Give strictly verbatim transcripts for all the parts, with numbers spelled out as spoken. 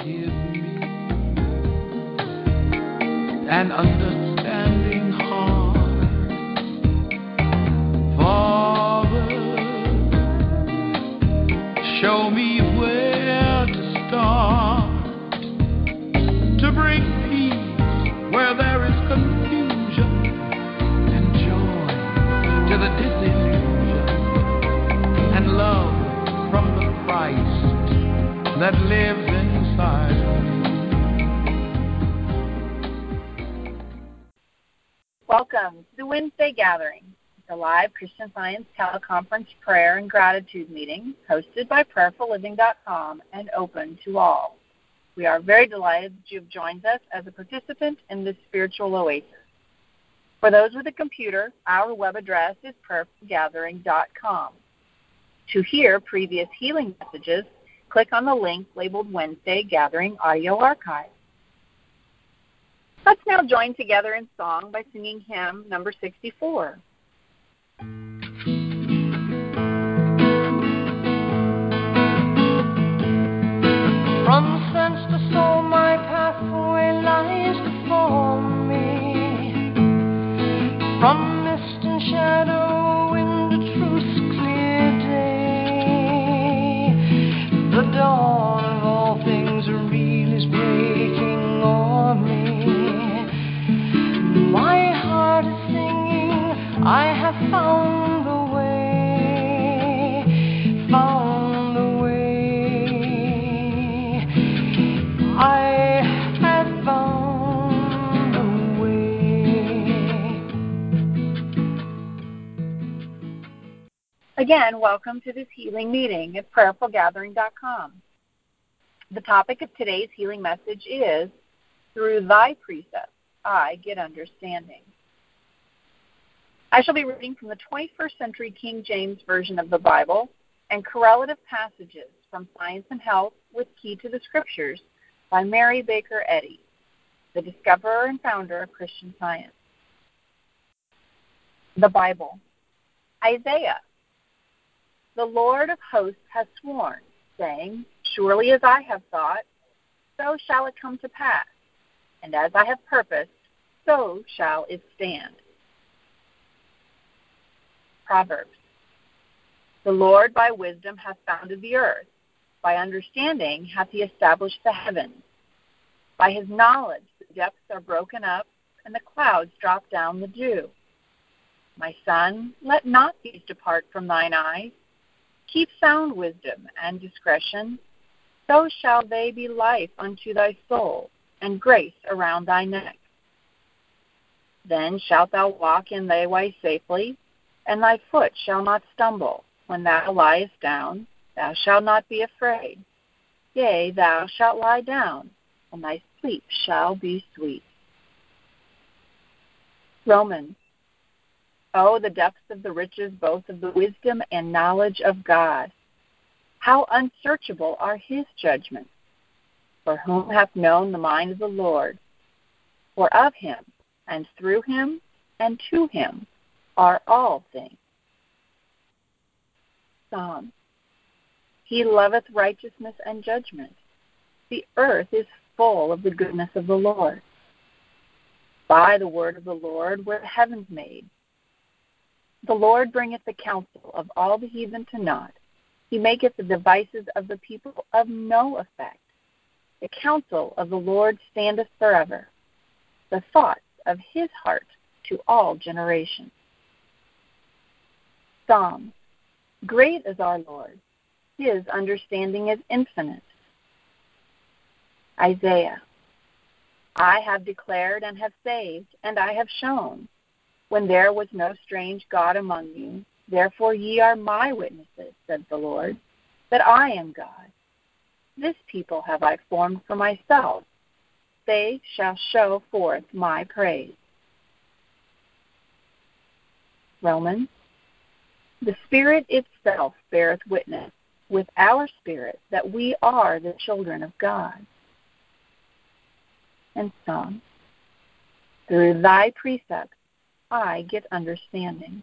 give me an understanding heart. Father, show me where to start to bring peace where there is confusion and joy to the disillusion and love from the Christ that lives inside me. Welcome to the Wednesday Gathering, the live Christian Science teleconference prayer and gratitude meeting hosted by prayerful living dot com and open to all. We are very delighted that you have joined us as a participant in this spiritual oasis. For those with a computer, our web address is prayerful gathering dot com. To hear previous healing messages, click on the link labeled Wednesday Gathering Audio Archive. Let's now join together in song by singing hymn number sixty-four. From sense to soul, my pathway lies before me. From mist and shadow into truth's clear day, the dawn of all things real is breaking o'er me. My heart is singing, I have found the way, found the way. I have found the way. Again, welcome to this healing meeting at prayerful gathering dot com. The topic of today's healing message is, Through Thy Precepts I Get Understanding. I shall be reading from the twenty-first century King James Version of the Bible and correlative passages from Science and Health with Key to the Scriptures by Mary Baker Eddy, the discoverer and founder of Christian Science. The Bible. Isaiah. The Lord of hosts has sworn, saying, Surely as I have thought, so shall it come to pass, and as I have purposed, so shall it stand. Proverbs. The Lord by wisdom hath founded the earth, by understanding hath he established the heavens. By his knowledge the depths are broken up, and the clouds drop down the dew. My son, let not these depart from thine eyes. Keep sound wisdom and discretion, so shall they be life unto thy soul, and grace around thy neck. Then shalt thou walk in thy way safely, and thy foot shall not stumble. When thou liest down, thou shalt not be afraid. Yea, thou shalt lie down, and thy sleep shall be sweet. Romans. Oh, the depths of the riches both of the wisdom and knowledge of God! How unsearchable are his judgments! For whom hath known the mind of the Lord? For of him, and through him, and to him are all things. Psalm. He loveth righteousness and judgment. The earth is full of the goodness of the Lord. By the word of the Lord were the heavens made. The Lord bringeth the counsel of all the heathen to naught. He maketh the devices of the people of no effect. The counsel of the Lord standeth forever, the thoughts of his heart to all generations. Psalm. Great is our Lord. His understanding is infinite. Isaiah. I have declared and have saved, and I have shown, when there was no strange God among you. Therefore ye are my witnesses, said the Lord, that I am God. This people have I formed for myself. They shall show forth my praise. Romans. The Spirit itself beareth witness with our spirit that we are the children of God. And Psalm. Through thy precepts I get understanding.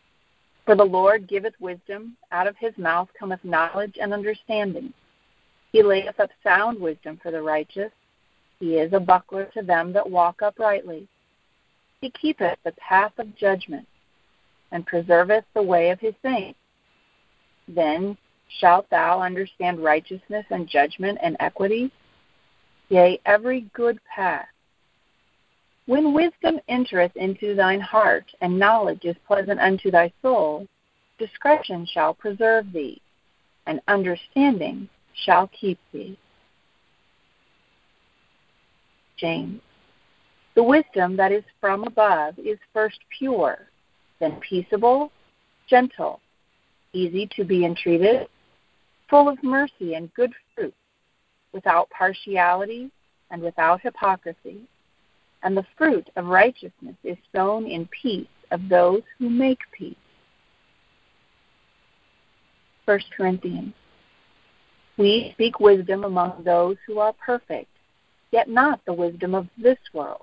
For the Lord giveth wisdom, out of his mouth cometh knowledge and understanding. He layeth up sound wisdom for the righteous. He is a buckler to them that walk uprightly. He keepeth the path of judgment, and preserveth the way of his saints. Then shalt thou understand righteousness and judgment and equity, yea, every good path. When wisdom entereth into thine heart, and knowledge is pleasant unto thy soul, discretion shall preserve thee, and understanding shall keep thee. James. The wisdom that is from above is first pure, then peaceable, gentle, easy to be entreated, full of mercy and good fruit, without partiality and without hypocrisy. And the fruit of righteousness is sown in peace of those who make peace. First Corinthians. We speak wisdom among those who are perfect, yet not the wisdom of this world.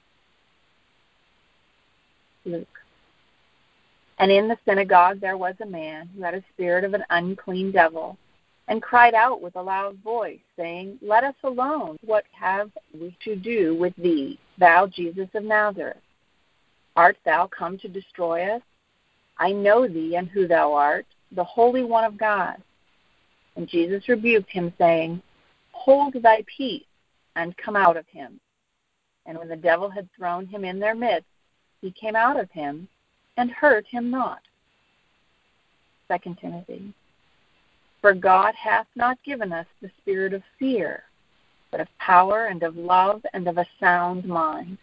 Luke. And in the synagogue there was a man who had a spirit of an unclean devil, and cried out with a loud voice, saying, Let us alone. What have we to do with thee, thou Jesus of Nazareth? Art thou come to destroy us? I know thee and who thou art, the Holy One of God. And Jesus rebuked him, saying, Hold thy peace, and come out of him. And when the devil had thrown him in their midst, he came out of him, and hurt him not. Second Timothy. For God hath not given us the spirit of fear, but of power and of love and of a sound mind.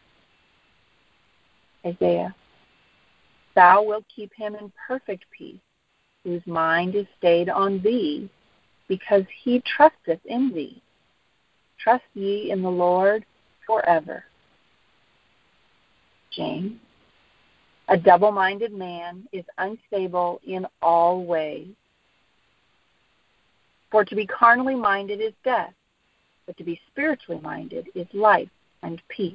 Isaiah. Thou wilt keep him in perfect peace, whose mind is stayed on thee, because he trusteth in thee. Trust ye in the Lord forever. James. A double-minded man is unstable in all ways. For to be carnally minded is death, but to be spiritually minded is life and peace.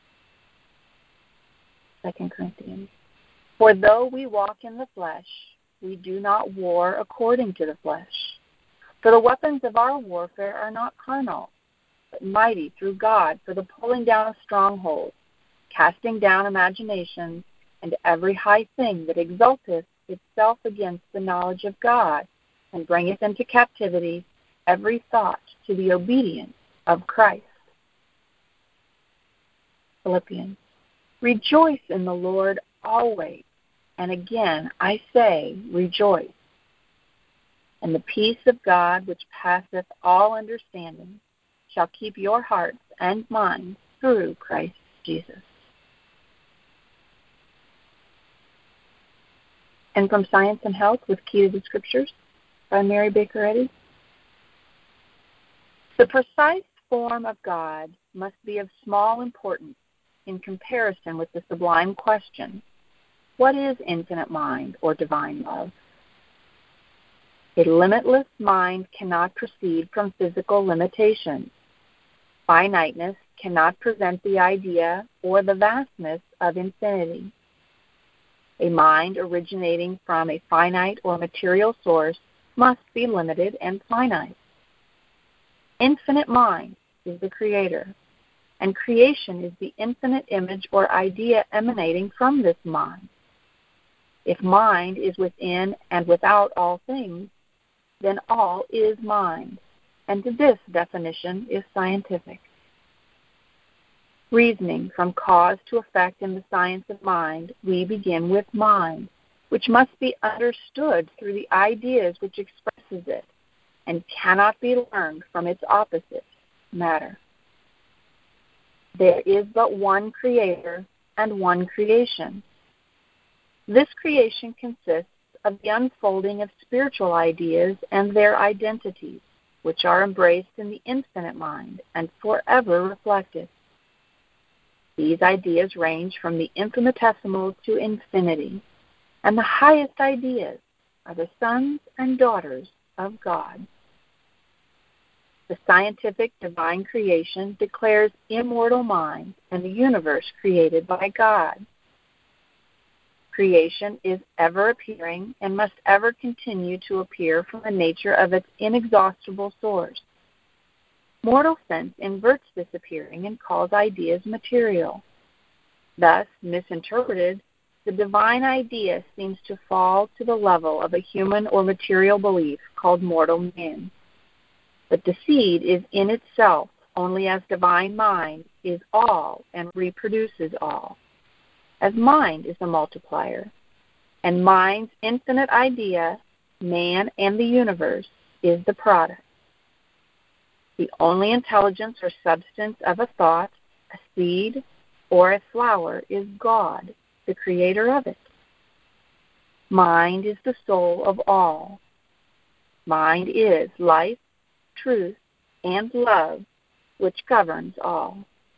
Second Corinthians. For though we walk in the flesh, we do not war according to the flesh. For the weapons of our warfare are not carnal, but mighty through God for the pulling down of strongholds, casting down imaginations, and every high thing that exalteth itself against the knowledge of God, and bringeth into captivity every thought to the obedience of Christ. Philippians. Rejoice in the Lord always, and again I say, rejoice. And the peace of God, which passeth all understanding, shall keep your hearts and minds through Christ Jesus. And from Science and Health with Key to the Scriptures by Mary Baker Eddy. The precise form of God must be of small importance in comparison with the sublime question, what is infinite mind or divine love? A limitless mind cannot proceed from physical limitations. Finiteness cannot present the idea or the vastness of infinity. A mind originating from a finite or material source must be limited and finite. Infinite mind is the creator, and creation is the infinite image or idea emanating from this mind. If mind is within and without all things, then all is mind, and this definition is scientific. Reasoning from cause to effect in the science of mind, we begin with mind, which must be understood through the ideas which expresses it, and cannot be learned from its opposite, matter. There is but one creator and one creation. This creation consists of the unfolding of spiritual ideas and their identities, which are embraced in the infinite mind and forever reflected. These ideas range from the infinitesimal to infinity, and the highest ideas are the sons and daughters of God. The scientific divine creation declares immortal mind and the universe created by God. Creation is ever appearing and must ever continue to appear from the nature of its inexhaustible source, Mortal sense inverts this appearing and calls ideas material. Thus, misinterpreted, the divine idea seems to fall to the level of a human or material belief called mortal man. But the seed is in itself only as divine mind is all and reproduces all, as mind is a multiplier, and mind's infinite idea, man and the universe, is the product. The only intelligence or substance of a thought, a seed, or a flower is God, the creator of it. Mind is the soul of all. Mind is life, truth, and love, which governs all.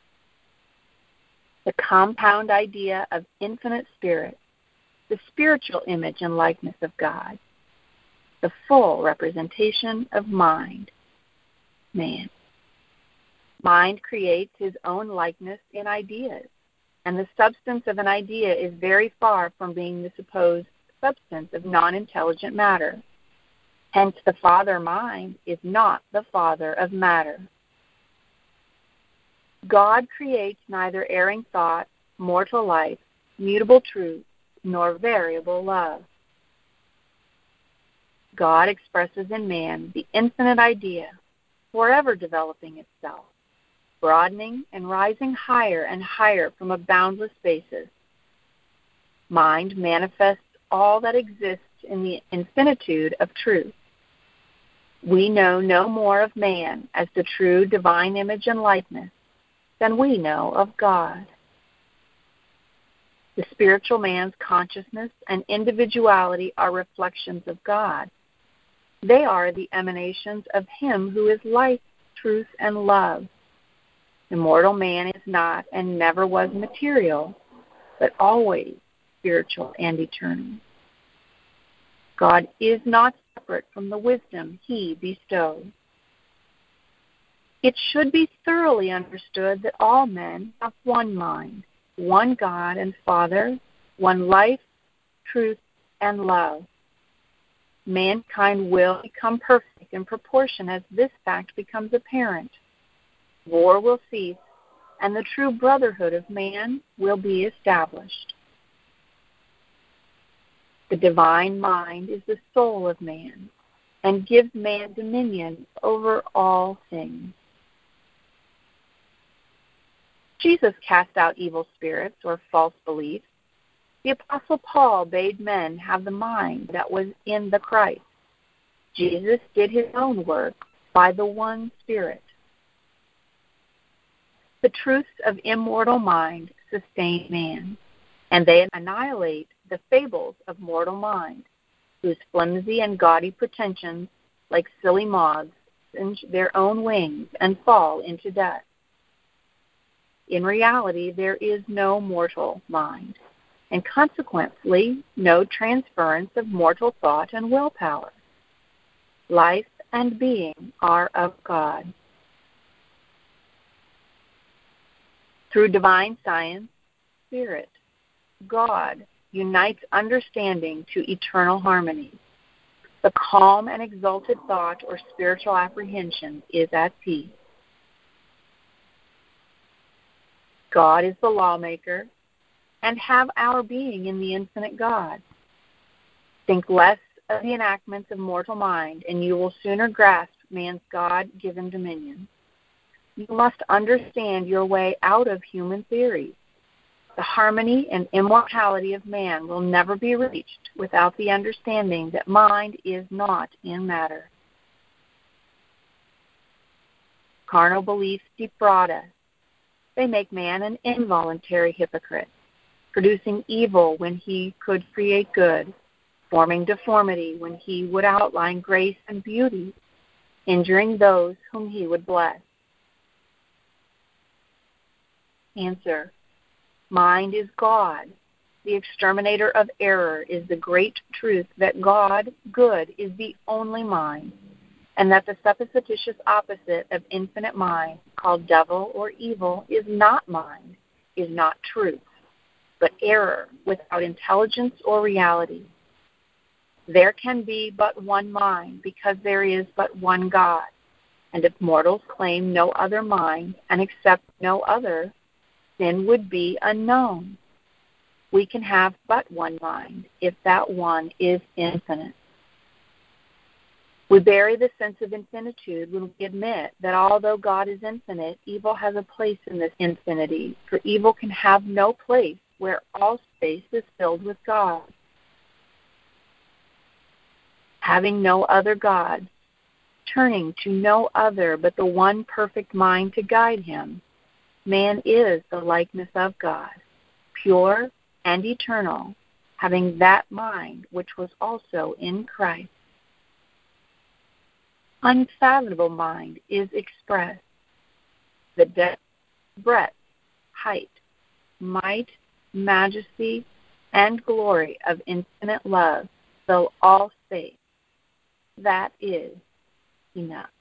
The compound idea of infinite spirit, the spiritual image and likeness of God, the full representation of mind, man. Mind creates his own likeness in ideas, and the substance of an idea is very far from being the supposed substance of non-intelligent matter. Hence, the Father mind is not the Father of matter. God creates neither erring thought, mortal life, mutable truth, nor variable love. God expresses in man the infinite idea, forever developing itself, broadening and rising higher and higher from a boundless basis. Mind manifests all that exists in the infinitude of truth. We know no more of man as the true divine image and likeness than we know of God. The spiritual man's consciousness and individuality are reflections of God. They are the emanations of Him who is life, truth, and love. The mortal man is not and never was material, but always spiritual and eternal. God is not separate from the wisdom He bestows. It should be thoroughly understood that all men have one mind, one God and Father, one life, truth, and love. Mankind will become perfect in proportion as this fact becomes apparent. War will cease, and the true brotherhood of man will be established. The divine mind is the soul of man and gives man dominion over all things. Jesus cast out evil spirits or false beliefs. The Apostle Paul bade men have the mind that was in the Christ. Jesus did his own work by the one Spirit. The truths of immortal mind sustain man, and they annihilate the fables of mortal mind, whose flimsy and gaudy pretensions, like silly moths, singe their own wings and fall into dust. In reality, there is no mortal mind, and consequently, no transference of mortal thought and willpower. Life and being are of God. Through divine science, Spirit, God unites understanding to eternal harmony. The calm and exalted thought or spiritual apprehension is at peace. God is the lawmaker, and have our being in the infinite God. Think less of the enactments of mortal mind, and you will sooner grasp man's God-given dominion. You must understand your way out of human theories. The harmony and immortality of man will never be reached without the understanding that mind is not in matter. Carnal beliefs defraud us. They make man an involuntary hypocrite, producing evil when he could create good, forming deformity when he would outline grace and beauty, injuring those whom he would bless. Answer. Mind is God. The exterminator of error is the great truth that God, good, is the only mind, and that the supposititious opposite of infinite mind, called devil or evil, is not mind, is not truth, but error without intelligence or reality. There can be but one mind because there is but one God. And if mortals claim no other mind and accept no other, sin would be unknown. We can have but one mind, if that one is infinite. We bury the sense of infinitude when we admit that although God is infinite, evil has a place in this infinity, for evil can have no place where all space is filled with God. Having no other God, turning to no other but the one perfect mind to guide him, man is the likeness of God, pure and eternal, having that mind which was also in Christ. Unfathomable mind is expressed, the depth, breadth, height, might, majesty, and glory of infinite love fill all space. That is enough.